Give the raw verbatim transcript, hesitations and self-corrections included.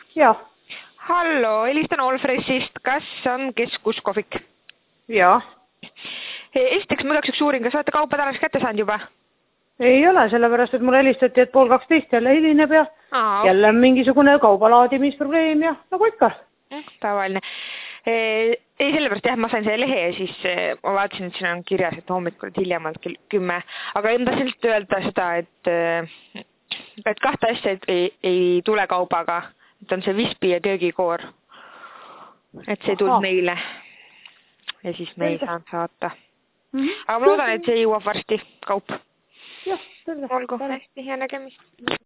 Jaa. Hallo, helistan Allfreshist. Kas on keskuskohvik? Jaa. Esiteks ma igaks üks uurin, kas olete kaupa tänaks kätte saanud juba? Ei ole, sellepärast, et mulle helistati, et pool kaksteist jälle hilineb ja Aa, jälle on mingisugune kaubalaadimisprobleem ja nagu ikka. Tavaline. Ei, sellepärast jah, ma sain selle lehe ja siis ma vaatasin, et siin on kirjas, et hommikul hiljemalt kell kümme. Aga ma tahtsin lihtsalt öelda seda, et, et kahte asja ei, ei tule kaubaga. Et on see vispi ja köögikoor. Et see ei tulnud meile. Ja siis me ei saanud saata. Mm -hmm. Aga ma loodan, et see jõuab varsti kaup. Jah, tõrge. Olgu, hästi, hea nägemist.